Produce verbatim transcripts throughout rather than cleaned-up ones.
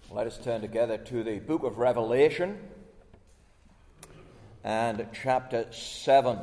Let us turn together to the book of Revelation and chapter seven.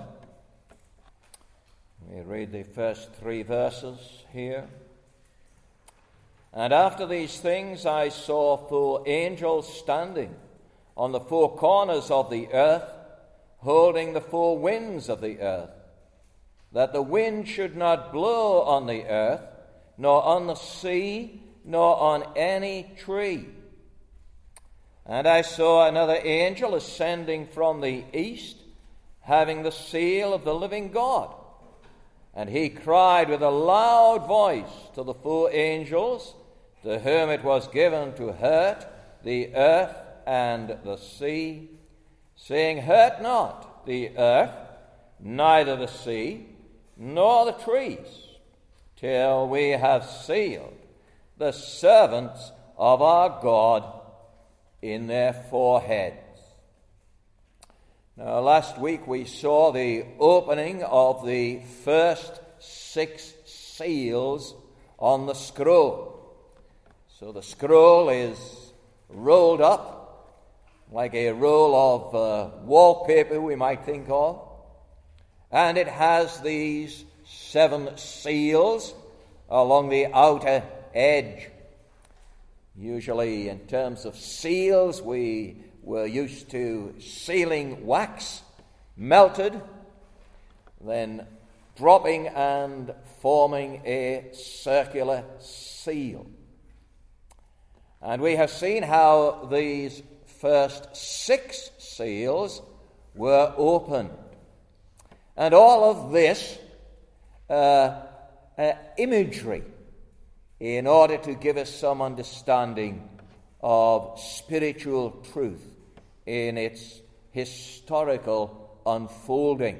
We read the first three verses here. And after these things I saw four angels standing on the four corners of the earth, holding the four winds of the earth, that the wind should not blow on the earth, nor on the sea, nor on any tree. And I saw another angel ascending from the east, having the seal of the living God. And he cried with a loud voice to the four angels, to whom it was given to hurt the earth and the sea, saying, Hurt not the earth, neither the sea, nor the trees, till we have sealed the servants of our God in their foreheads. Now, last week we saw the opening of the first six seals on the scroll. So the scroll is rolled up like a roll of uh, wallpaper, we might think of, and it has these seven seals along the outer edge. Usually, in terms of seals, we were used to sealing wax, melted, then dropping and forming a circular seal. And we have seen how these first six seals were opened. And all of this uh, uh, imagery, in order to give us some understanding of spiritual truth in its historical unfolding.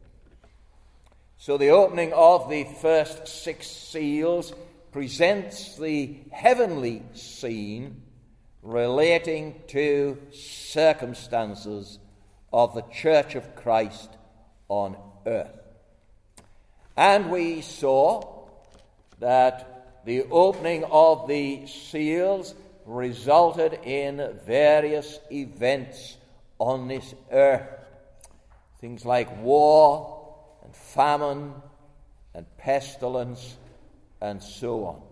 So the opening of the first six seals presents the heavenly scene relating to circumstances of the Church of Christ on earth. And we saw that the opening of the seals resulted in various events on this earth. Things like war and famine and pestilence and so on.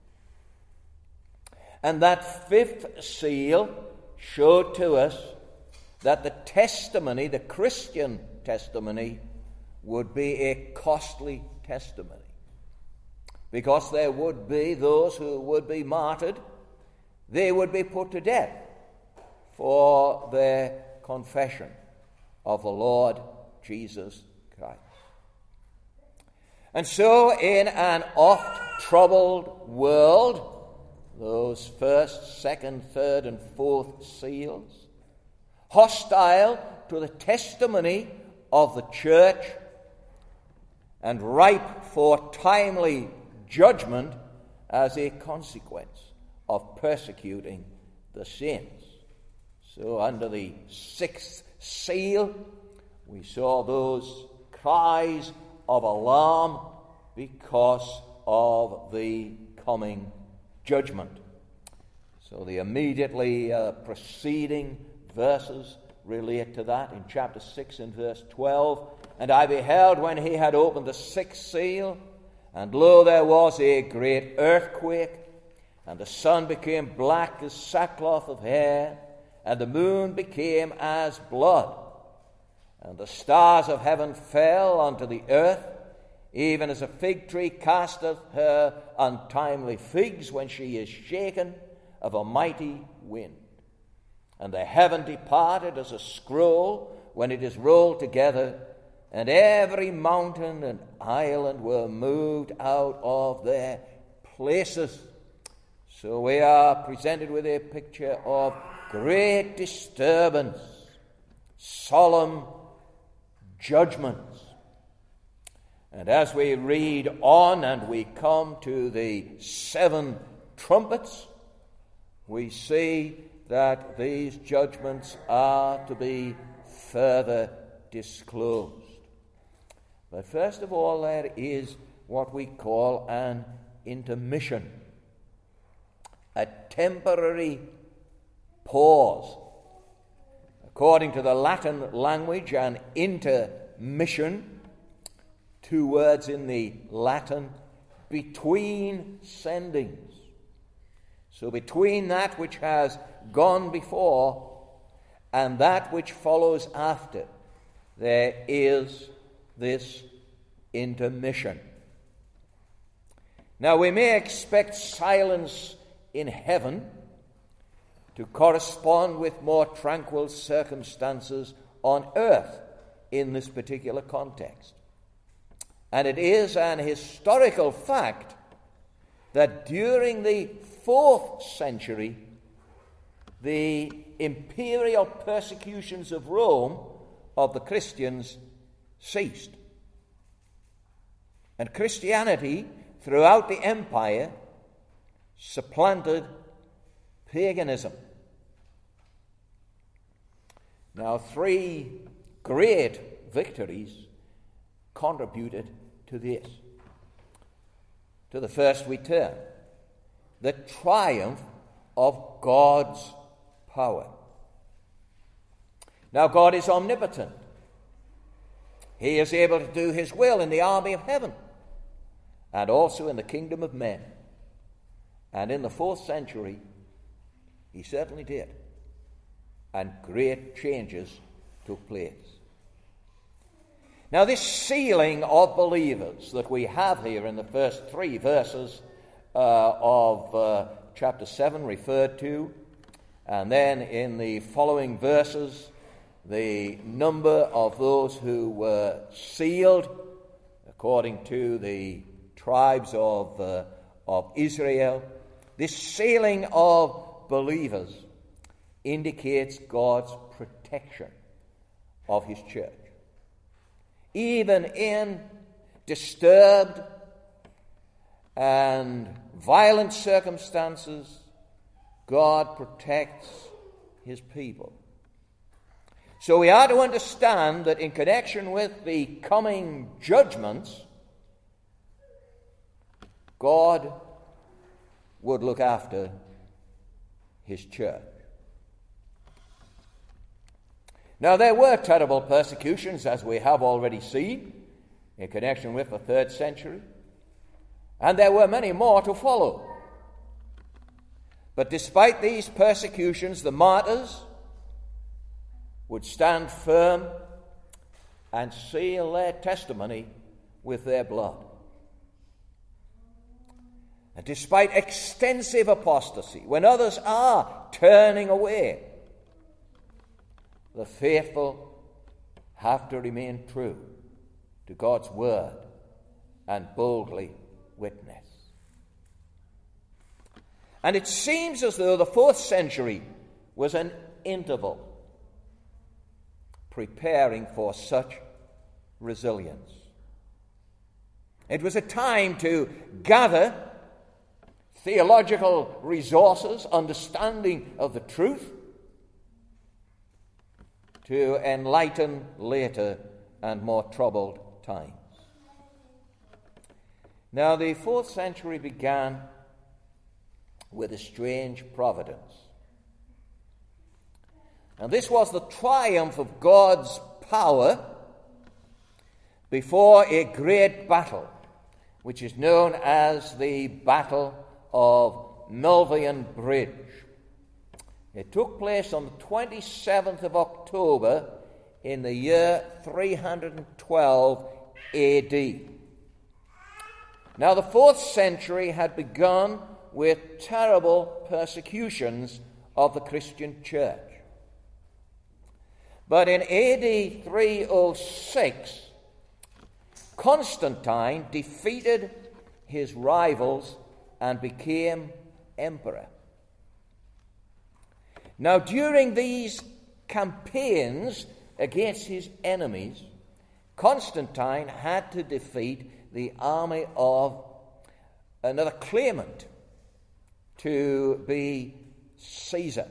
And that fifth seal showed to us that the testimony, the Christian testimony, would be a costly testimony. Because there would be those who would be martyred. They would be put to death for their confession of the Lord Jesus Christ. And so in an oft-troubled world, those first, second, third, and fourth seals, hostile to the testimony of the church and ripe for timely judgment as a consequence of persecuting the saints. So under the sixth seal, we saw those cries of alarm because of the coming judgment. So the immediately uh, preceding verses relate to that in chapter six and verse twelve. And I beheld when he had opened the sixth seal, and lo, there was a great earthquake, and the sun became black as sackcloth of hair, and the moon became as blood, and the stars of heaven fell unto the earth, even as a fig tree casteth her untimely figs when she is shaken of a mighty wind. And the heaven departed as a scroll when it is rolled together, and every mountain and island were moved out of their places. So we are presented with a picture of great disturbance, solemn judgments. And as we read on and we come to the seven trumpets, we see that these judgments are to be further disclosed. But first of all, there is what we call an intermission, a temporary pause. According to the Latin language, an intermission, two words in the Latin, between sendings. So between that which has gone before and that which follows after, there is this intermission. Now we may expect silence in heaven to correspond with more tranquil circumstances on earth in this particular context. And it is an historical fact that during the fourth century, the imperial persecutions of Rome of the Christians ceased. And Christianity throughout the empire supplanted paganism. Now, three great victories contributed to this. To the first we turn, the triumph of God's power. Now, God is omnipotent. He is able to do his will in the army of heaven and also in the kingdom of men. And in the fourth century, he certainly did. And great changes took place. Now, this sealing of believers that we have here in the first three verses uh, of uh, chapter seven referred to, and then in the following verses, the number of those who were sealed according to the tribes of, uh, of Israel. This sealing of believers indicates God's protection of his church. Even in disturbed and violent circumstances, God protects his people. So we are to understand that in connection with the coming judgments, God would look after his church. Now, there were terrible persecutions, as we have already seen, in connection with the third century, and there were many more to follow. But despite these persecutions, the martyrs would stand firm and seal their testimony with their blood. And despite extensive apostasy, when others are turning away, the faithful have to remain true to God's word and boldly witness. And it seems as though the fourth century was an interval preparing for such resilience. It was a time to gather theological resources, understanding of the truth, to enlighten later and more troubled times. Now, the fourth century began with a strange providence. And this was the triumph of God's power before a great battle, which is known as the Battle of Milvian Bridge. It took place on the twenty-seventh of October in the year three hundred twelve A D. Now, the fourth century had begun with terrible persecutions of the Christian church. But in A D three oh six, Constantine defeated his rivals and became emperor. Now, during these campaigns against his enemies, Constantine had to defeat the army of another claimant to be Caesar.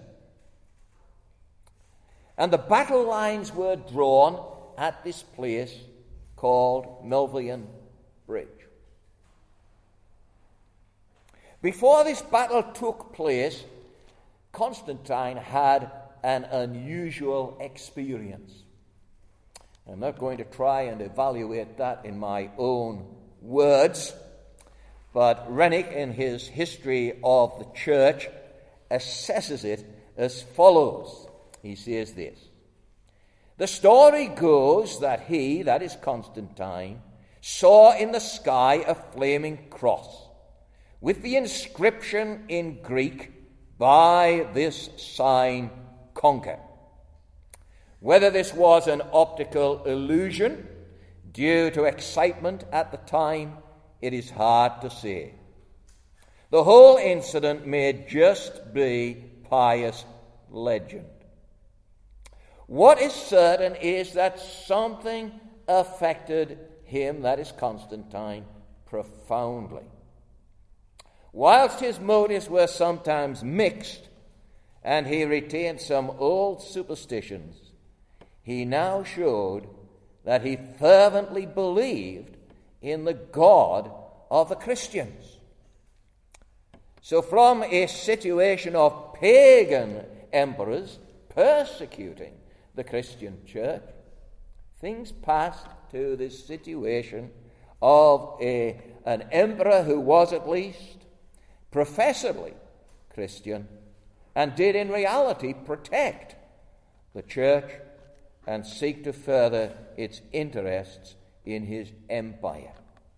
And the battle lines were drawn at this place called Milvian Bridge. Before this battle took place, Constantine had an unusual experience. I'm not going to try and evaluate that in my own words, but Rennick, in his History of the Church, assesses it as follows. He says this: "The story goes that he, that is Constantine, saw in the sky a flaming cross with the inscription in Greek, 'By this sign conquer.' Whether this was an optical illusion due to excitement at the time, it is hard to say. The whole incident may just be pious legend. What is certain is that something affected him, that is Constantine, profoundly. Whilst his motives were sometimes mixed, and he retained some old superstitions, he now showed that he fervently believed in the God of the Christians. So from a situation of pagan emperors persecuting the Christian church, things passed to this situation of a, an emperor who was at least professedly Christian and did in reality protect the church and seek to further its interests in his empire.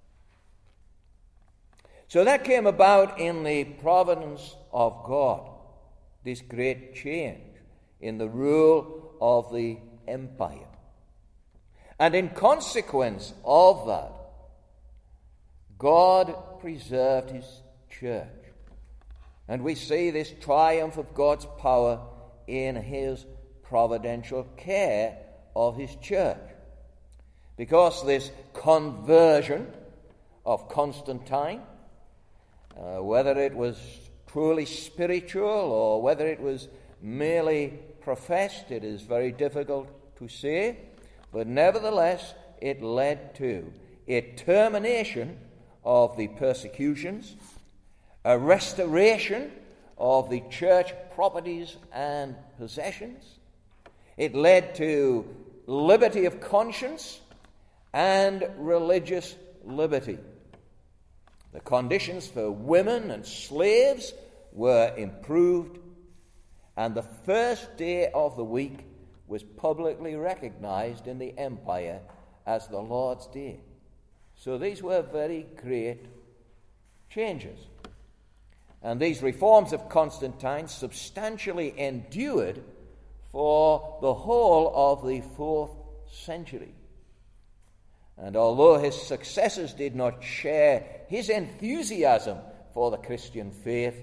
So that came about in the providence of God, this great change in the rule of the empire. And in consequence of that, God preserved his church. And we see this triumph of God's power in his providential care of his church. Because this conversion of Constantine, uh, whether it was truly spiritual or whether it was merely professed, it is very difficult to say, but nevertheless it led to a termination of the persecutions, a restoration of the church properties and possessions. It led to liberty of conscience and religious liberty. The conditions for women and slaves were improved, and the first day of the week was publicly recognized in the empire as the Lord's Day. So these were very great changes. And these reforms of Constantine substantially endured for the whole of the fourth century. And although his successors did not share his enthusiasm for the Christian faith,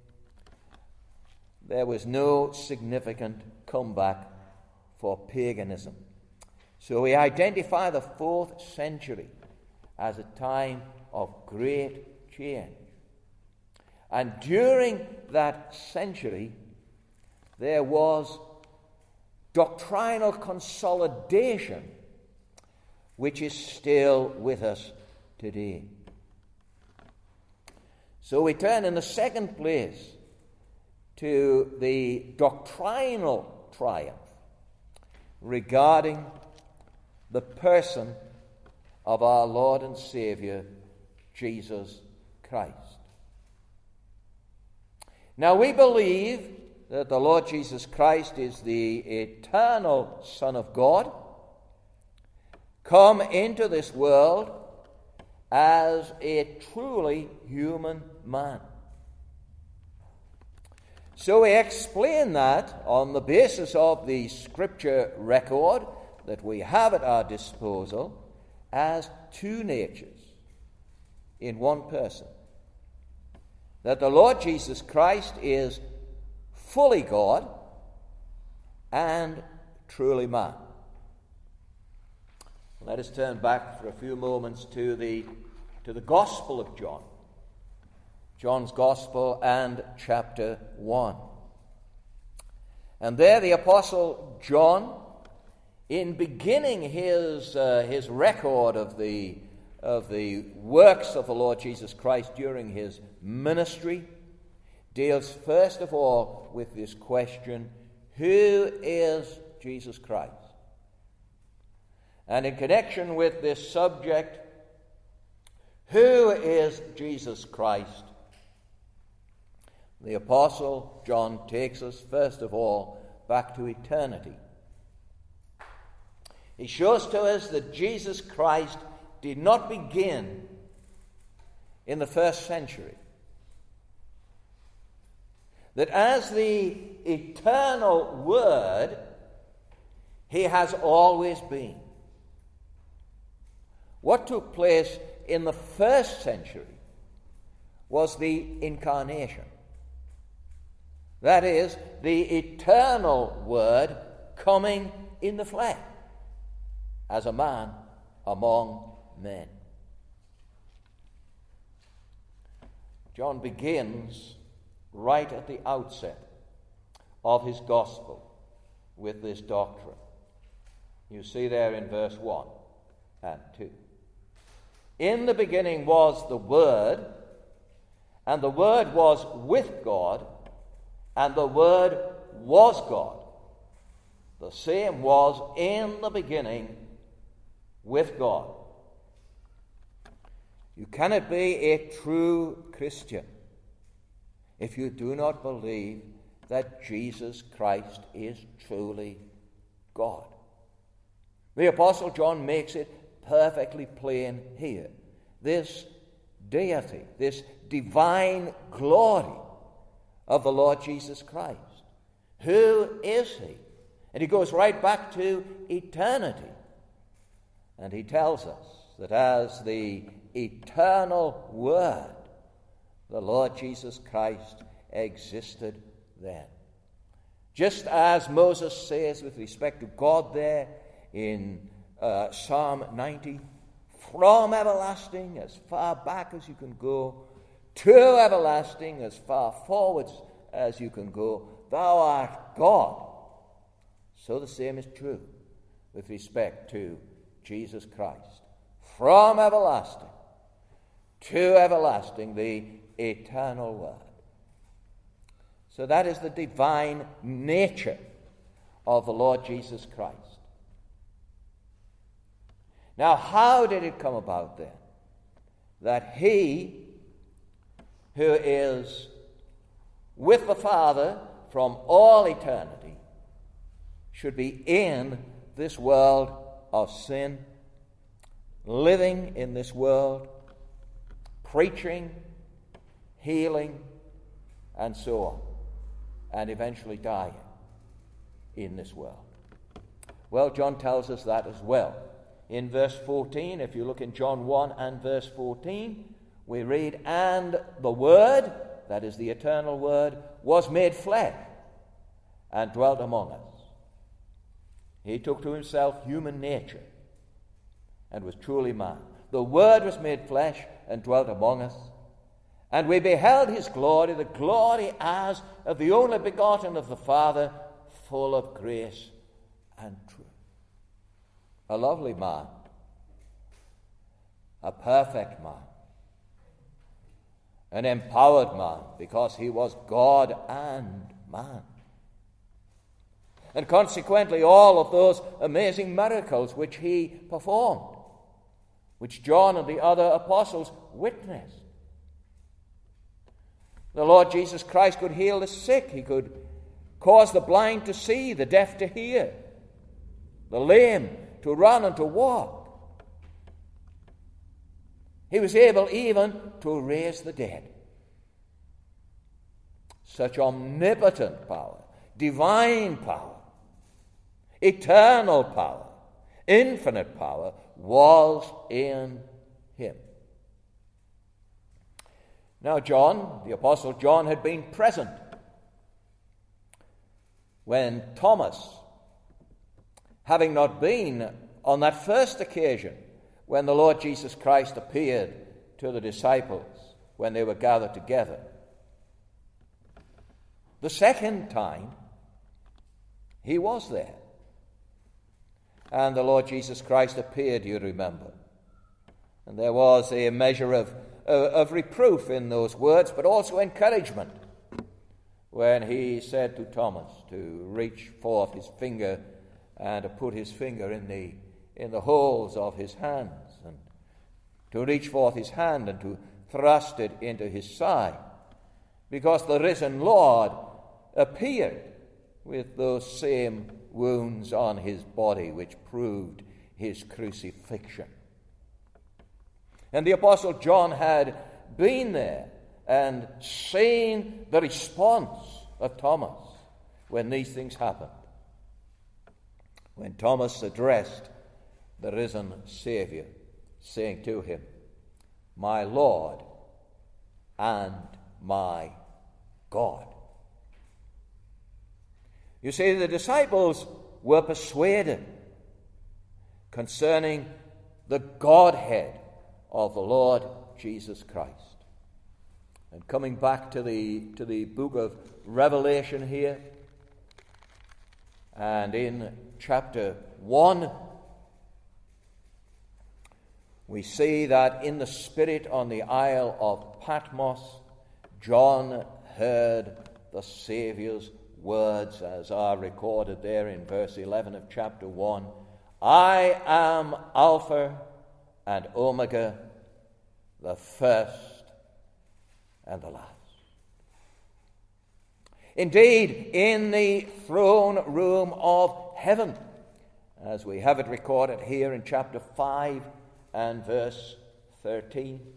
there was no significant comeback for paganism. So we identify the fourth century as a time of great change. And during that century, there was doctrinal consolidation, which is still with us today. So we turn in the second place to the doctrinal triumph regarding the person of our Lord and Savior, Jesus Christ. Now we believe that the Lord Jesus Christ is the eternal Son of God, come into this world as a truly human man. So we explain that on the basis of the scripture record that we have at our disposal as two natures in one person. That the Lord Jesus Christ is fully God and truly man. Let us turn back for a few moments to the, to the Gospel of John. John's Gospel and chapter one. And there the Apostle John, in beginning his, uh, his record of the, of the works of the Lord Jesus Christ during his ministry, deals first of all with this question, who is Jesus Christ? And in connection with this subject, who is Jesus Christ? The Apostle John takes us first of all back to eternity. He shows to us that Jesus Christ did not begin in the first century. That as the eternal Word, he has always been. What took place in the first century was the incarnation. That is, the eternal Word coming in the flesh as a man among men. John begins right at the outset of his gospel with this doctrine. You see there in verse one and two. In the beginning was the Word, and the Word was with God, and the Word was God. The same was in the beginning with God. You cannot be a true Christian if you do not believe that Jesus Christ is truly God. The Apostle John makes it perfectly plain here. This deity, this divine glory of the Lord Jesus Christ. Who is he? And he goes right back to eternity. And he tells us that as the eternal Word, the Lord Jesus Christ existed then. Just as Moses says with respect to God there in uh, Psalm ninety, from everlasting as far back as you can go, to everlasting as far forwards as you can go, thou art God. So the same is true with respect to Jesus Christ. From everlasting to everlasting, the eternal Word. So that is the divine nature of the Lord Jesus Christ. Now, how did it come about then that he, who is with the Father from all eternity, should be in this world of sin, living in this world, preaching, healing, and so on, and eventually dying in this world? Well, John tells us that as well. In verse fourteen, if you look in John one and verse fourteen, we read, and the Word, that is the eternal Word, was made flesh and dwelt among us. He took to himself human nature and was truly man. The Word was made flesh and dwelt among us, and we beheld his glory, the glory as of the only begotten of the Father, full of grace and truth. A lovely man, a perfect man, an empowered man, because he was God and man. And consequently, all of those amazing miracles which he performed, which John and the other apostles witnessed. The Lord Jesus Christ could heal the sick. He could cause the blind to see, the deaf to hear, the lame to run and to walk. He was able even to raise the dead. Such omnipotent power, divine power, eternal power, infinite power was in him. Now John, the Apostle John, had been present when Thomas, having not been on that first occasion when the Lord Jesus Christ appeared to the disciples when they were gathered together, the second time he was there. And the Lord Jesus Christ appeared, you remember. And there was a measure of, uh, of reproof in those words, but also encouragement. when he said to Thomas to reach forth his finger and to put his finger in the in the holes of his hands, and to reach forth his hand and to thrust it into his side, because the risen Lord appeared with those same wounds on his body which proved his crucifixion. And the Apostle John had been there and seen the response of Thomas when these things happened. When Thomas addressed the risen Savior, saying to him, "My Lord and my God." You see, the disciples were persuaded concerning the Godhead of the Lord Jesus Christ. And coming back to the to the book of Revelation here, and in chapter one, we see that in the Spirit on the Isle of Patmos, John heard the Saviour's words, as are recorded there in verse eleven of chapter one. "I am Alpha and Omega, the first and the last." Indeed, in the throne room of heaven, as we have it recorded here in chapter five and verse thirteen,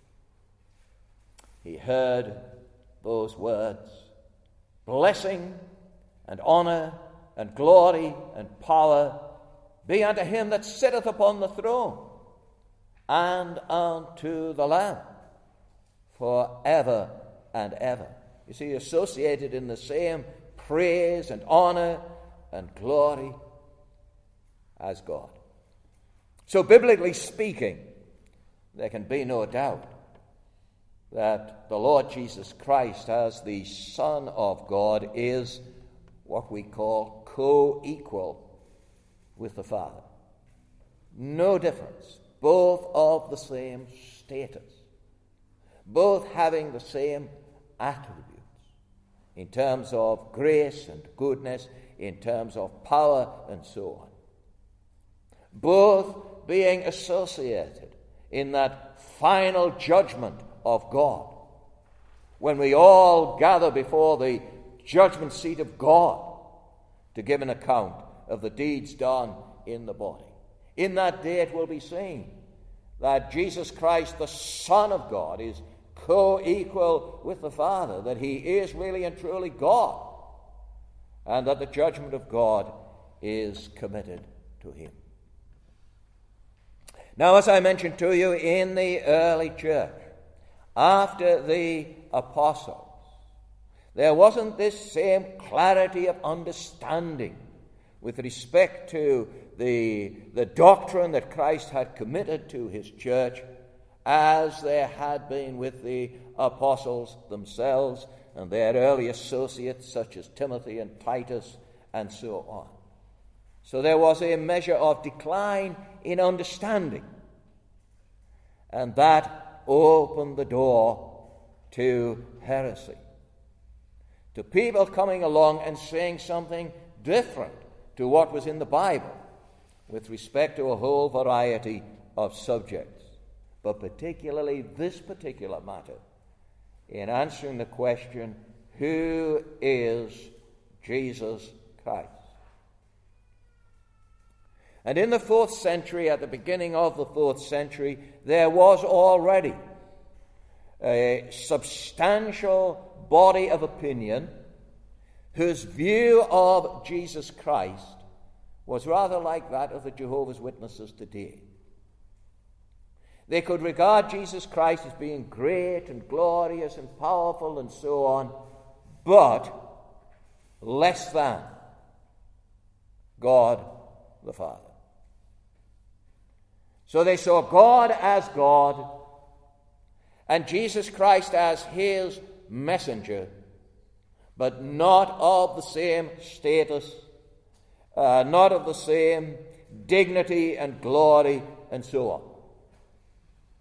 he heard those words, "Blessing and honor and glory and power be unto him that sitteth upon the throne, and unto the Lamb, for ever and ever." You see, associated in the same praise and honor and glory as God. So, biblically speaking, there can be no doubt that the Lord Jesus Christ, as the Son of God, is what we call co-equal with the Father. No difference. Both of the same status. Both having the same attributes in terms of grace and goodness, in terms of power and so on. Both being associated in that final judgment of God, when we all gather before the judgment seat of God to give an account of the deeds done in the body. In that day it will be seen that Jesus Christ, the Son of God, is co-equal with the Father, that he is really and truly God, and that the judgment of God is committed to him. Now, as I mentioned to you, in the early church, after the apostles, there wasn't this same clarity of understanding with respect to the, the doctrine that Christ had committed to his church, as there had been with the apostles themselves and their early associates such as Timothy and Titus and so on. So there was a measure of decline in understanding, and that opened the door to heresy, to people coming along and saying something different to what was in the Bible with respect to a whole variety of subjects, but particularly this particular matter in answering the question, who is Jesus Christ? And in the fourth century, at the beginning of the fourth century, there was already a substantial body of opinion whose view of Jesus Christ was rather like that of the Jehovah's Witnesses today. They could regard Jesus Christ as being great and glorious and powerful and so on, but less than God the Father. So they saw God as God and Jesus Christ as his messenger, but not of the same status, uh, not of the same dignity and glory and so on.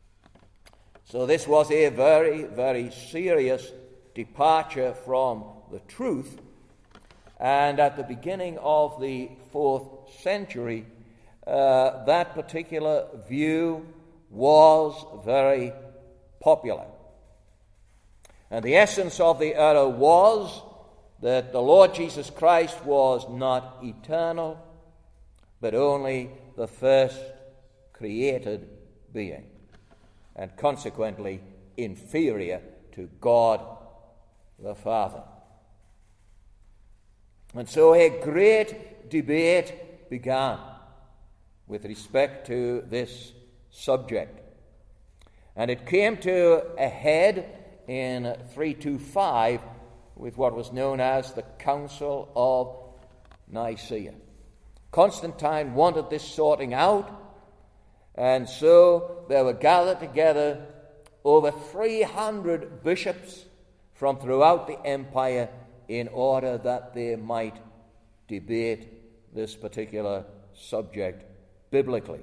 So this was a very, very serious departure from the truth. And at the beginning of the fourth century, uh, that particular view was very popular. And the essence of the error was that the Lord Jesus Christ was not eternal, but only the first created being, and consequently inferior to God the Father. And so a great debate began with respect to this subject. And it came to a head in three twenty-five with what was known as the Council of Nicaea. Constantine wanted this sorting out, and so there were gathered together over three hundred bishops from throughout the empire in order that they might debate this particular subject biblically.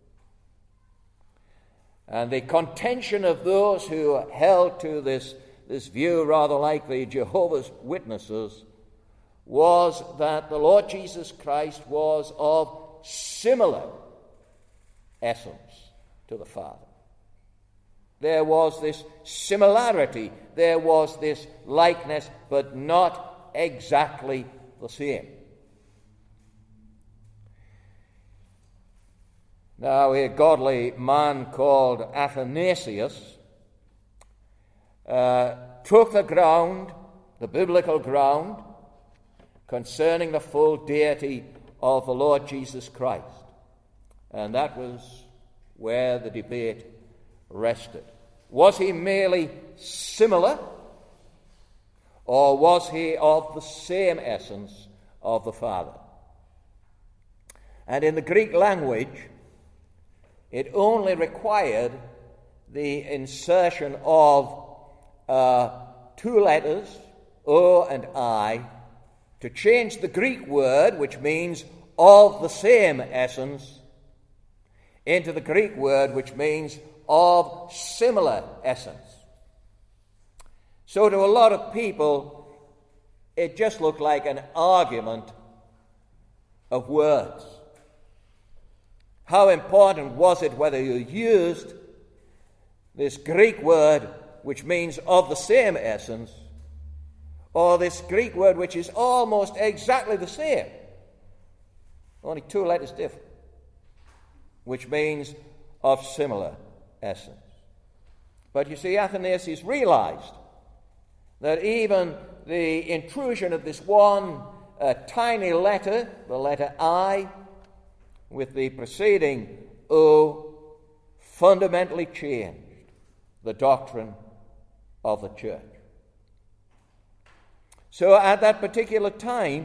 And the contention of those who held to this, this view, rather like the Jehovah's Witnesses, was that the Lord Jesus Christ was of similar essence to the Father. There was this similarity, there was this likeness, but not exactly the same. Now, a godly man called Athanasius uh, took the ground, the biblical ground, concerning the full deity of the Lord Jesus Christ. And that was where the debate rested. Was he merely similar, or was he of the same essence of the Father? And in the Greek language, it only required the insertion of uh, two letters, O and I, to change the Greek word, which means of the same essence, into the Greek word which means of similar essence. So to a lot of people, it just looked like an argument of words. How important was it whether you used this Greek word which means of the same essence, or this Greek word which is almost exactly the same, only two letters different, which means of similar essence. But you see, Athanasius realized that even the intrusion of this one uh, tiny letter, the letter I, with the preceding O, fundamentally changed the doctrine of the church. So at that particular time,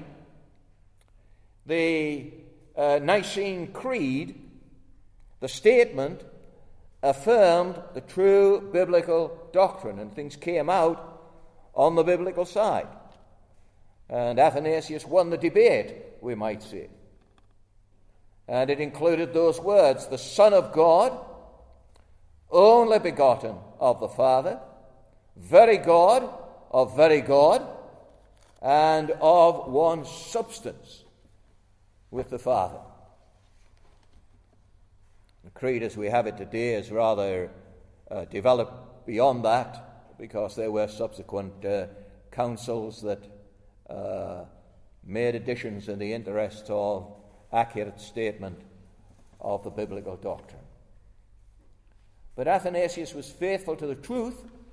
the uh, Nicene Creed, the statement, affirmed the true biblical doctrine, and things came out on the biblical side. And Athanasius won the debate, we might say. And it included those words: the Son of God, only begotten of the Father, very God of very God, and of one substance with the Father. The creed as we have it today is rather uh, developed beyond that, because there were subsequent uh, councils that uh, made additions in the interest of accurate statement of the biblical doctrine. But Athanasius was faithful to the truth,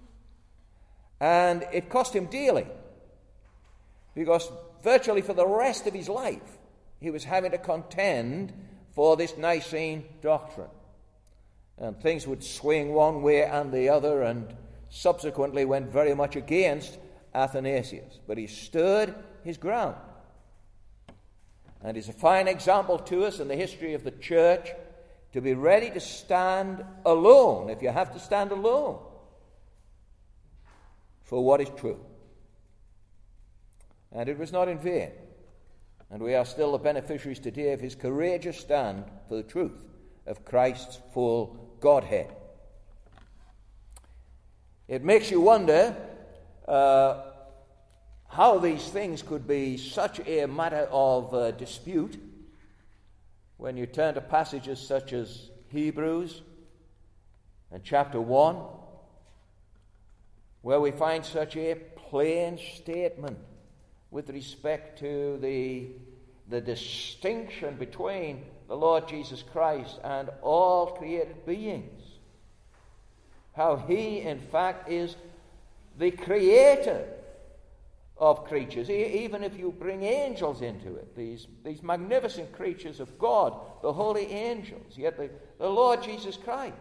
and it cost him dearly, because virtually for the rest of his life he was having to contend for this Nicene doctrine. And things would swing one way and the other, and subsequently went very much against Athanasius. But he stood his ground. And is a fine example to us in the history of the church to be ready to stand alone, if you have to stand alone, for what is true. And it was not in vain. And we are still the beneficiaries today of his courageous stand for the truth of Christ's full Godhead. It makes you wonder uh, how these things could be such a matter of uh, dispute, when you turn to passages such as Hebrews and chapter one, where we find such a plain statement with respect to the, the distinction between the Lord Jesus Christ and all created beings. How he, in fact, is the creator of creatures, e- even if you bring angels into it, these, these magnificent creatures of God, the holy angels, yet the, the Lord Jesus Christ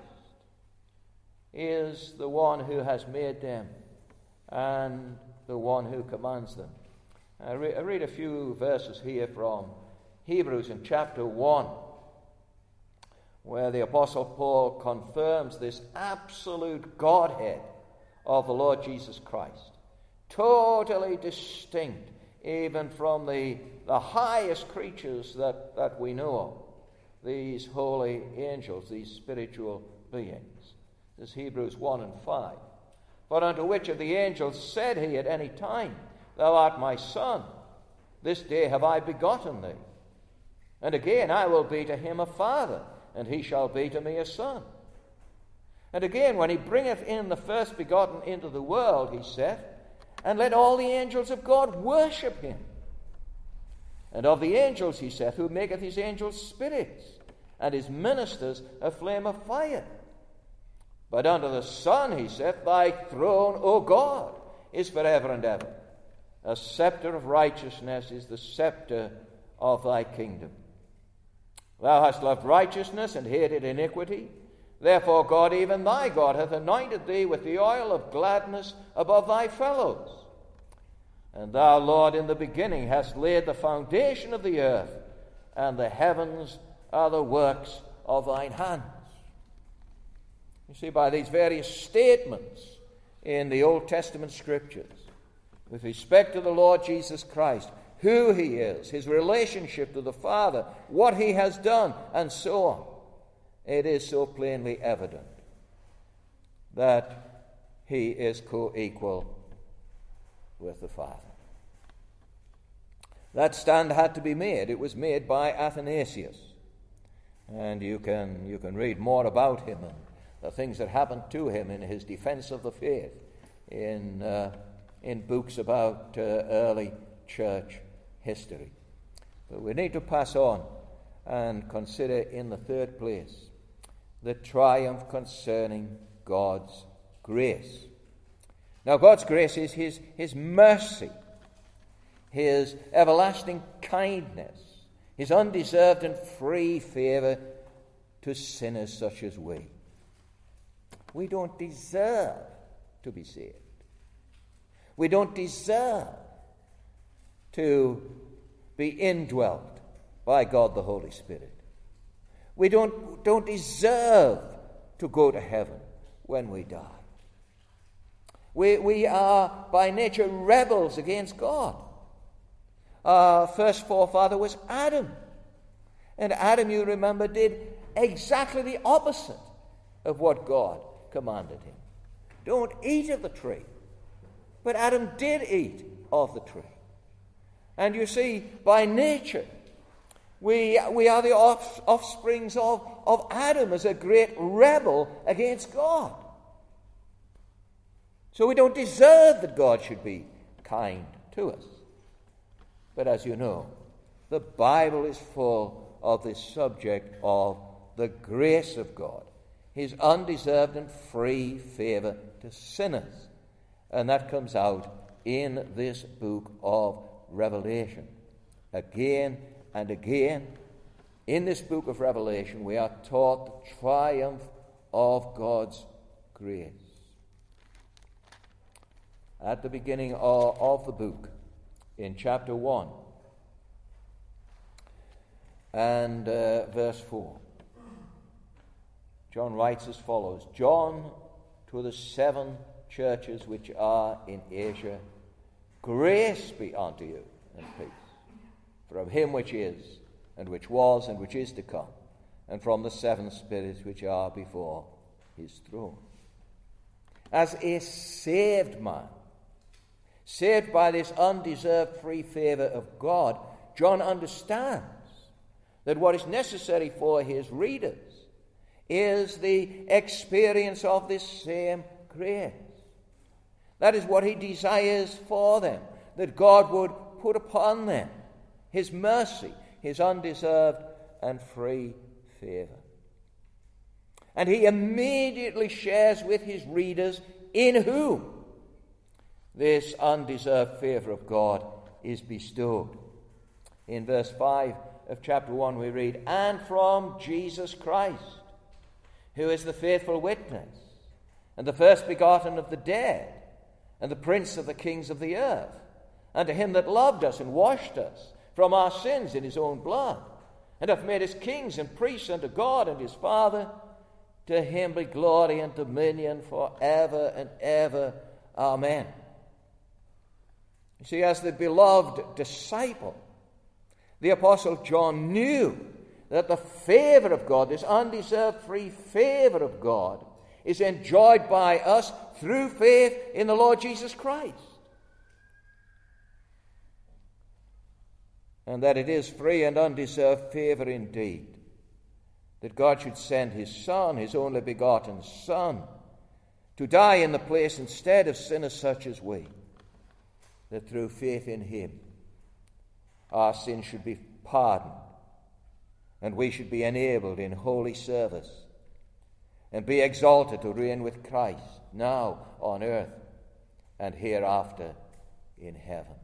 is the one who has made them and the one who commands them. I, re- I read a few verses here from Hebrews in chapter one, where the Apostle Paul confirms this absolute Godhead of the Lord Jesus Christ, totally distinct even from the, the highest creatures that, that we know of, these holy angels, these spiritual beings. This is Hebrews one and five. For unto which of the angels said he at any time, Thou art my son, this day have I begotten thee. And again, I will be to him a father, and he shall be to me a son. And again, when he bringeth in the first begotten into the world, he saith, And let all the angels of God worship him. And of the angels, he saith, Who maketh his angels spirits, and his ministers a flame of fire. But unto the Son, he saith, Thy throne, O God, is forever and ever. A scepter of righteousness is the scepter of thy kingdom. Thou hast loved righteousness and hated iniquity. Therefore God, even thy God, hath anointed thee with the oil of gladness above thy fellows. And thou, Lord, in the beginning hast laid the foundation of the earth, and the heavens are the works of thine hands. You see, by these various statements in the Old Testament scriptures, with respect to the Lord Jesus Christ, who he is, his relationship to the Father, what he has done, and so on, it is so plainly evident that he is co-equal with the Father. That stand had to be made. It was made by Athanasius. And you can, you can read more about him and the things that happened to him in his defense of the faith in, uh, in books about uh, early church history. But we need to pass on and consider in the third place the triumph concerning God's grace. Now, God's grace is his, his mercy, his everlasting kindness, his undeserved and free favor to sinners such as we. We don't deserve to be saved. We don't deserve to be indwelt by God the Holy Spirit. We don't, don't deserve to go to heaven when we die. We, we are by nature rebels against God. Our first forefather was Adam. And Adam, you remember, did exactly the opposite of what God commanded him. Don't eat of the tree. But Adam did eat of the tree. And you see, by nature, we, we are the off, offsprings of, of Adam as a great rebel against God. So we don't deserve that God should be kind to us. But as you know, the Bible is full of this subject of the grace of God, his undeserved and free favor to sinners. And that comes out in this book of Revelation. Again and again, in this book of Revelation, we are taught the triumph of God's grace. At the beginning of, of the book, in chapter one and uh, verse four, John writes as follows: John, to the seven churches which are in Asia, grace be unto you and peace, from him which is, and which was, and which is to come, and from the seven spirits which are before his throne. As a saved man, saved by this undeserved free favor of God, John understands that what is necessary for his readers is the experience of this same grace. That is what he desires for them, that God would put upon them his mercy, his undeserved and free favor. And he immediately shares with his readers in whom this undeserved favor of God is bestowed. In verse five of chapter one we read, "And from Jesus Christ, who is the faithful witness, and the first begotten of the dead, and the prince of the kings of the earth, and to him that loved us and washed us from our sins in his own blood, and hath made us kings and priests unto God and his Father, to him be glory and dominion for ever and ever. Amen." You see, as the beloved disciple, the Apostle John knew that the favor of God, this undeserved free favor of God, is enjoyed by us through faith in the Lord Jesus Christ. And that it is free and undeserved favor indeed, that God should send his Son, his only begotten Son, to die in the place instead of sinners such as we, that through faith in him our sins should be pardoned, and we should be enabled in holy service and be exalted to reign with Christ, now on earth and hereafter in heaven.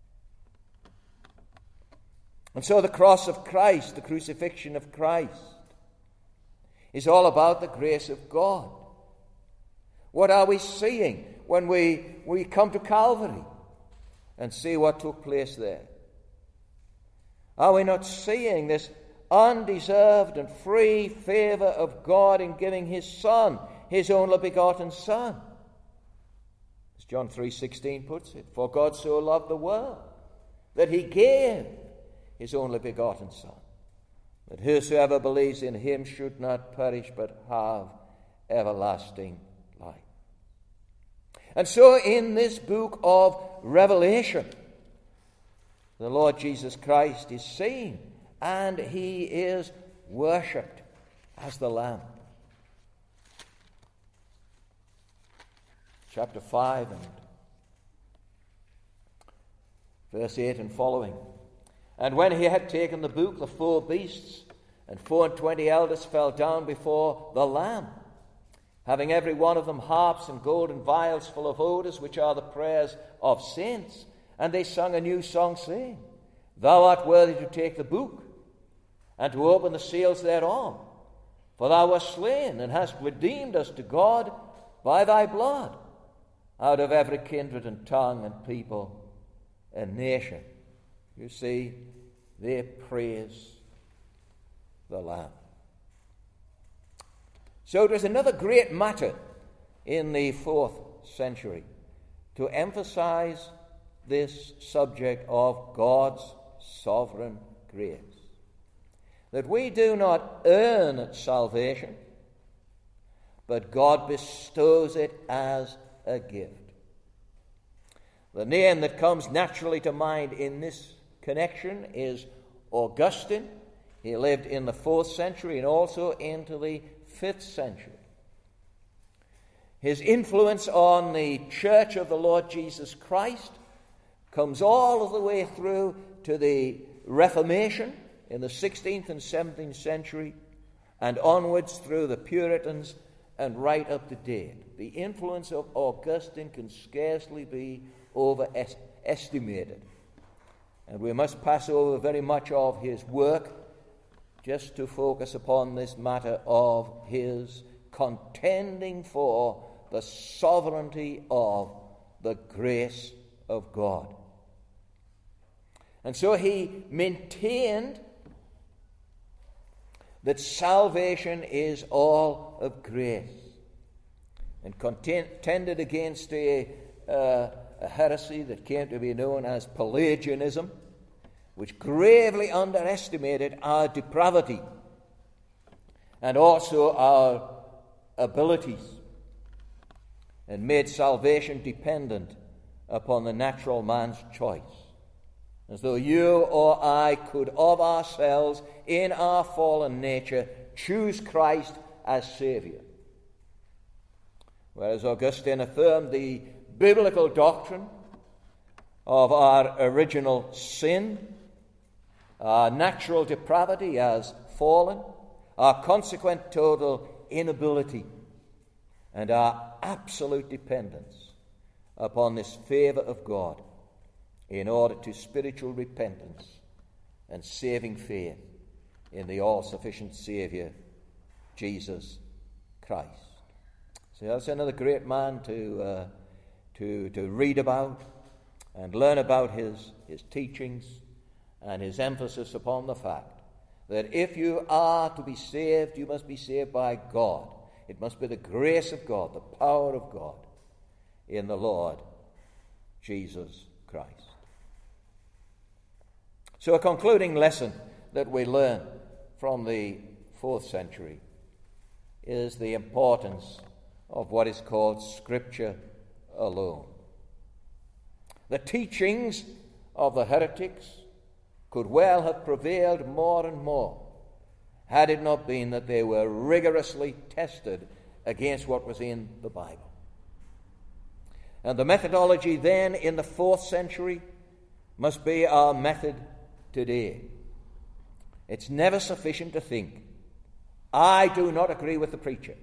And so the cross of Christ, the crucifixion of Christ, is all about the grace of God. What are we seeing when we, we come to Calvary and see what took place there? Are we not seeing this undeserved and free favor of God in giving his Son, his only begotten Son? As John three sixteen puts it, "For God so loved the world that he gave his only begotten Son, that whosoever believes in him should not perish but have everlasting life." And so in this book of Revelation, the Lord Jesus Christ is seen and he is worshipped as the Lamb. Chapter five and verse eight and following. "And when he had taken the book, the four beasts and four and twenty elders fell down before the Lamb, having every one of them harps and golden vials full of odors, which are the prayers of saints. And they sung a new song, saying, Thou art worthy to take the book, and to open the seals thereof. For thou wast slain, and hast redeemed us to God by thy blood, out of every kindred and tongue and people and nation." You see, they praise the Lamb. So it was another great matter in the fourth century to emphasize this subject of God's sovereign grace. That we do not earn salvation, but God bestows it as a gift. The name that comes naturally to mind in this connection is Augustine. He lived in the fourth century and also into the fifth century. His influence on the Church of the Lord Jesus Christ comes all of the way through to the Reformation in the sixteenth and seventeenth century, and onwards through the Puritans and right up to date. The influence of Augustine can scarcely be overestimated. And we must pass over very much of his work just to focus upon this matter of his contending for the sovereignty of the grace of God. And so he maintained that salvation is all of grace, and contended against a, uh, a heresy that came to be known as Pelagianism, which gravely underestimated our depravity and also our abilities, and made salvation dependent upon the natural man's choice, as though you or I could of ourselves, in our fallen nature, choose Christ as Saviour. Whereas Augustine affirmed the biblical doctrine of our original sin, our natural depravity as fallen, our consequent total inability, and our absolute dependence upon this favour of God in order to spiritual repentance and saving faith in the all-sufficient Saviour, Jesus Christ. So that's another great man to uh, to to read about and learn about his, his teachings and his emphasis upon the fact that if you are to be saved, you must be saved by God. It must be the grace of God, the power of God in the Lord Jesus Christ. So a concluding lesson that we learn from the fourth century is the importance of what is called Scripture alone. The teachings of the heretics could well have prevailed more and more had it not been that they were rigorously tested against what was in the Bible. And the methodology then in the fourth century must be our method today. It's never sufficient to think, I do not agree with the preacher.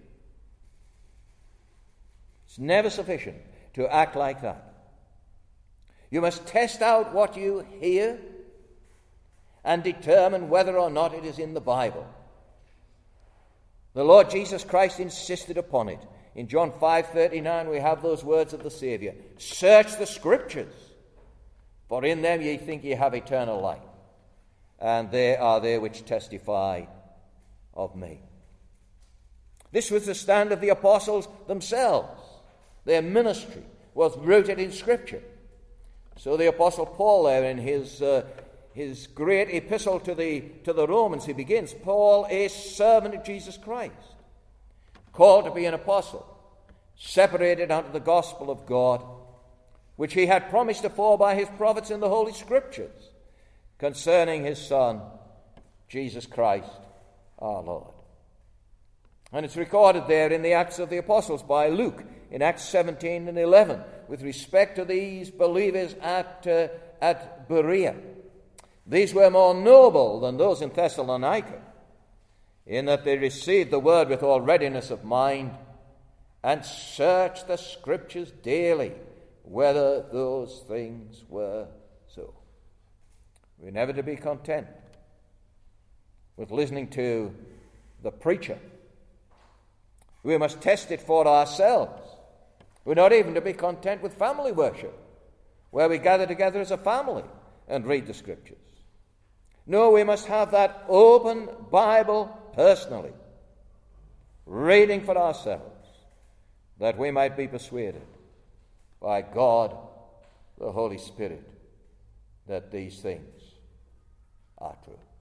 It's never sufficient to act like that. You must test out what you hear and determine whether or not it is in the Bible. The Lord Jesus Christ insisted upon it. In John five thirty-nine we have those words of the Saviour, search the Scriptures, for in them ye think ye have eternal life, and they are they which testify of me. This was the stand of the apostles themselves. Their ministry was rooted in Scripture. So the Apostle Paul there in his uh, his great epistle to the to the Romans, he begins, Paul, a servant of Jesus Christ, called to be an apostle, separated unto the gospel of God, which he had promised afore by his prophets in the Holy Scriptures, concerning his Son, Jesus Christ our Lord. And it's recorded there in the Acts of the Apostles by Luke, in Acts seventeen and eleven, with respect to these believers at, uh, at Berea. These were more noble than those in Thessalonica, in that they received the word with all readiness of mind, and searched the Scriptures daily, whether those things were so. We're never to be content with listening to the preacher. We must test it for ourselves. We're not even to be content with family worship, where we gather together as a family and read the Scriptures. No, we must have that open Bible personally, reading for ourselves, that we might be persuaded by God, the Holy Spirit, that these things are true.